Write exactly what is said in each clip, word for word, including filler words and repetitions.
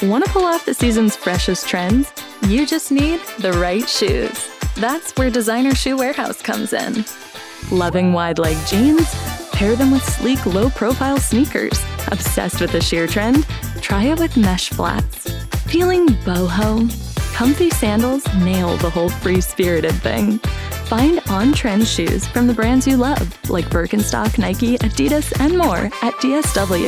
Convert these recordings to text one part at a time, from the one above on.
Want to pull off the season's freshest trends? You just need the right shoes. That's where Designer Shoe Warehouse comes in. Loving wide-leg jeans? Pair them with sleek, low-profile sneakers. Obsessed with the sheer trend? Try it with mesh flats. Feeling boho? Comfy sandals nail the whole free-spirited thing. Find on-trend shoes from the brands you love, like Birkenstock, Nike, Adidas, and more at D S W.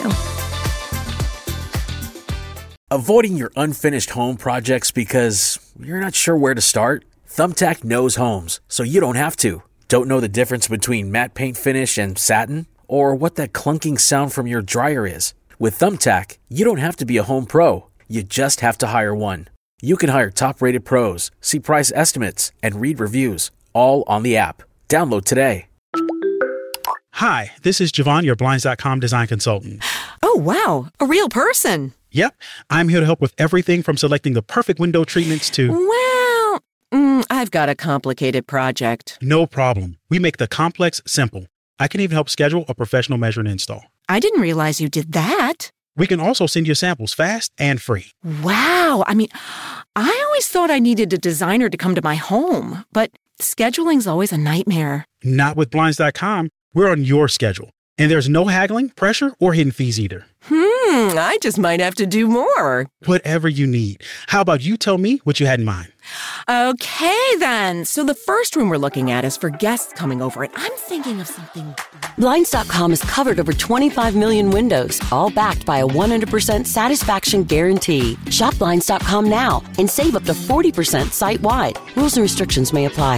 Avoiding your unfinished home projects because you're not sure where to start? Thumbtack knows homes, so you don't have to. Don't know the difference between matte paint finish and satin? Or what that clunking sound from your dryer is? With Thumbtack, you don't have to be a home pro. You just have to hire one. You can hire top-rated pros, see price estimates, and read reviews, all on the app. Download today. Hi, this is Javon, your Blinds dot com design consultant. Oh, wow. A real person. Yep. I'm here to help with everything from selecting the perfect window treatments to... Well, mm, I've got a complicated project. No problem. We make the complex simple. I can even help schedule a professional measure and install. I didn't realize you did that. We can also send you samples fast and free. Wow. I mean, I always thought I needed a designer to come to my home, but scheduling's always a nightmare. Not with Blinds dot com. We're on your schedule. And there's no haggling, pressure, or hidden fees either. Hmm, I just might have to do more. Whatever you need. How about you tell me what you had in mind? Okay, then. So the first room we're looking at is for guests coming over, and I'm thinking of something... Blinds dot com has covered over twenty-five million windows, all backed by a one hundred percent satisfaction guarantee. Shop Blinds dot com now and save up to forty percent site-wide. Rules and restrictions may apply.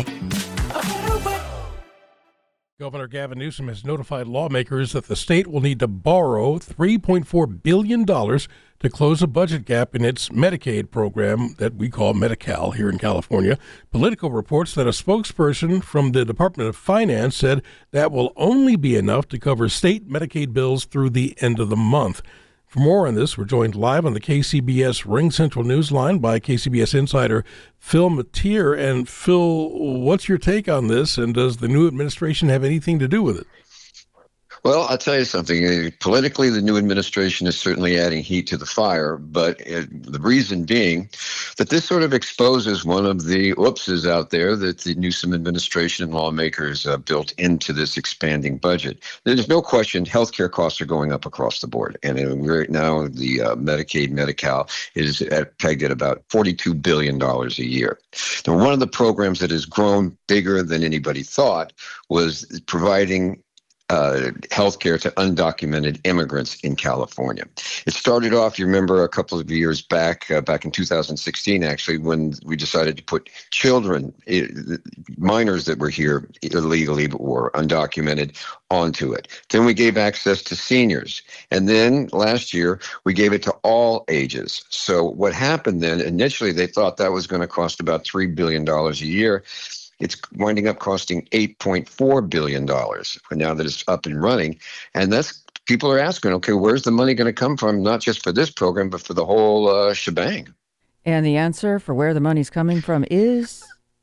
Governor Gavin Newsom has notified lawmakers that the state will need to borrow three point four billion dollars to close a budget gap in its Medicaid program that we call Medi-Cal here in California. Politico reports that a spokesperson from the Department of Finance said that will only be enough to cover state Medicaid bills through the end of the month. For more on this, we're joined live on the K C B S Ring Central Newsline by K C B S insider Phil Matier. And Phil, what's your take on this, and does the new administration have anything to do with it? Well, I'll tell you something. Politically, the new administration is certainly adding heat to the fire, but it, the reason being that this sort of exposes one of the oopses out there that the Newsom administration and lawmakers uh, built into this expanding budget. There's no question healthcare costs are going up across the board. And uh, right now, the uh, Medicaid, Medi-Cal is at, pegged at about forty-two billion dollars a year. Now, one of the programs that has grown bigger than anybody thought was providing Uh, healthcare to undocumented immigrants in California. It started off, you remember, a couple of years back, uh, back in two thousand sixteen, actually, when we decided to put children, uh, minors that were here illegally or undocumented, onto it. Then we gave access to seniors. And then last year, we gave it to all ages. So what happened then, initially, they thought that was going to cost about three billion dollars a year. It's winding up costing eight point four billion dollars now that it's up and running. And that's people are asking, okay, where's the money going to come from, not just for this program, but for the whole uh, shebang? And the answer for where the money's coming from is?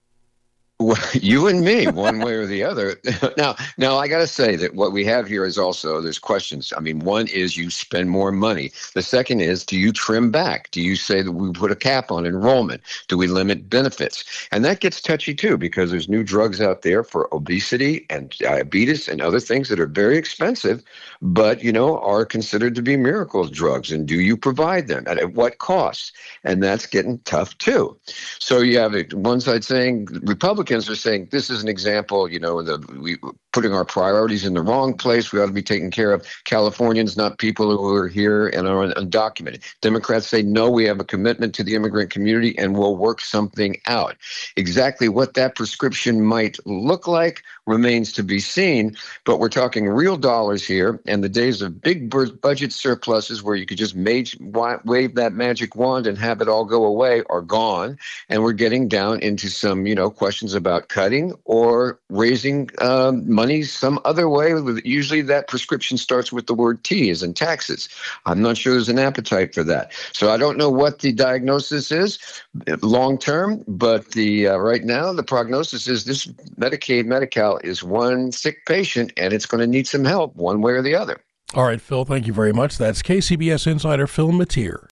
Well, you and me, one way or the other. Now, now I got to say that what we have here is also, there's questions. I mean, one is you spend more money. The second is, do you trim back? Do you say that we put a cap on enrollment? Do we limit benefits? And that gets touchy too, because there's new drugs out there for obesity and diabetes and other things that are very expensive, but, you know, are considered to be miracle drugs. And do you provide them? And at what cost? And that's getting tough too. So you have one side saying Republicans are saying this is an example, you know, the we putting our priorities in the wrong place. We ought to be taking care of Californians, not people who are here and are undocumented. Democrats say, no, we have a commitment to the immigrant community and we'll work something out. Exactly what that prescription might look like remains to be seen, but we're talking real dollars here, and the days of big budget surpluses where you could just mage, wave that magic wand and have it all go away are gone, and we're getting down into some, you know, questions about cutting or raising um, money some other way. Usually that prescription starts with the word T, as in taxes. I'm not sure there's an appetite for that. So I don't know what the diagnosis is long term, but the uh, right now the prognosis is this Medicaid, Medi-Cal is one sick patient, and it's going to need some help one way or the other. All right, Phil, thank you very much. That's K C B S insider Phil Matier.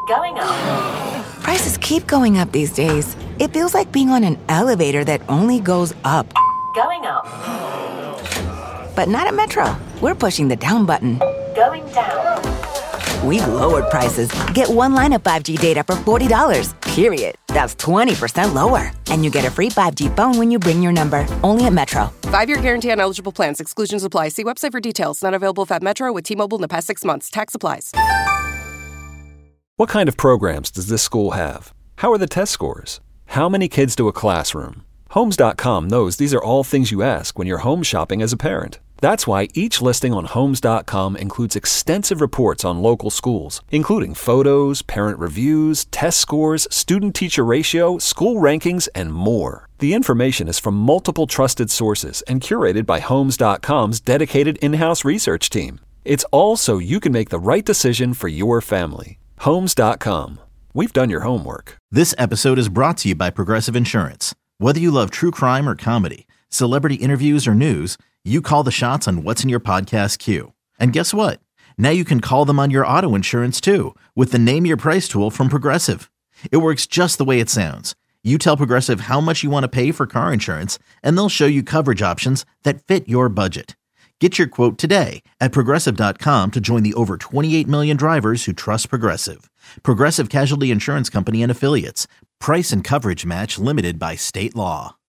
Going up. Prices keep going up these days. It feels like being on an elevator that only goes up. Going up. But not at Metro. We're pushing the down button. Going down. We've lowered prices. Get one line of five G data for forty dollars, period. That's twenty percent lower. And you get a free five G phone when you bring your number. Only at Metro. Five-year guarantee on eligible plans. Exclusions apply. See website for details. Not available at Metro with T-Mobile in the past six months. Tax applies. What kind of programs does this school have? How are the test scores? How many kids to a classroom? Homes dot com knows these are all things you ask when you're home shopping as a parent. That's why each listing on Homes dot com includes extensive reports on local schools, including photos, parent reviews, test scores, student-teacher ratio, school rankings, and more. The information is from multiple trusted sources and curated by Homes dot com's dedicated in-house research team. It's all so you can make the right decision for your family. Homes dot com. We've done your homework. This episode is brought to you by Progressive Insurance. Whether you love true crime or comedy, celebrity interviews or news, you call the shots on what's in your podcast queue. And guess what? Now you can call them on your auto insurance too with the Name Your Price tool from Progressive. It works just the way it sounds. You tell Progressive how much you want to pay for car insurance, and they'll show you coverage options that fit your budget. Get your quote today at Progressive dot com to join the over twenty-eight million drivers who trust Progressive. Progressive Casualty Insurance Company and Affiliates. Price and coverage match limited by state law.